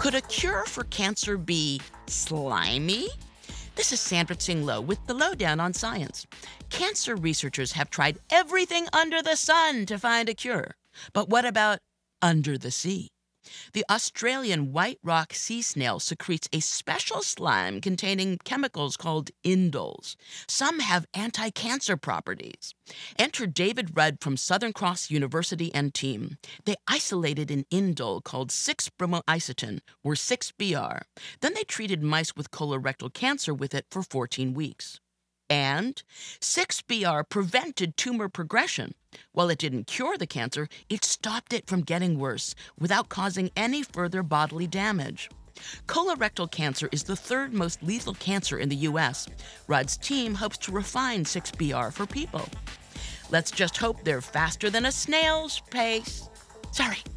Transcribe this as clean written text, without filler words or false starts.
Could a cure for cancer be slimy? This is Sandra Tsing Loh with the Lowdown on Science. Cancer researchers have tried everything under the sun to find a cure. But what about under the sea? The Australian white rock sea snail secretes a special slime containing chemicals called indoles. Some have anti-cancer properties. Enter David Rudd from Southern Cross University and team. They isolated an indole called 6-bromoisotin, or 6-BR. Then they treated mice with colorectal cancer with it for 14 weeks. And 6-BR prevented tumor progression. While it didn't cure the cancer, it stopped it from getting worse without causing any further bodily damage. Colorectal cancer is the third most lethal cancer in the U.S. Rudd's team hopes to refine 6-BR for people. Let's just hope they're faster than a snail's pace. Sorry.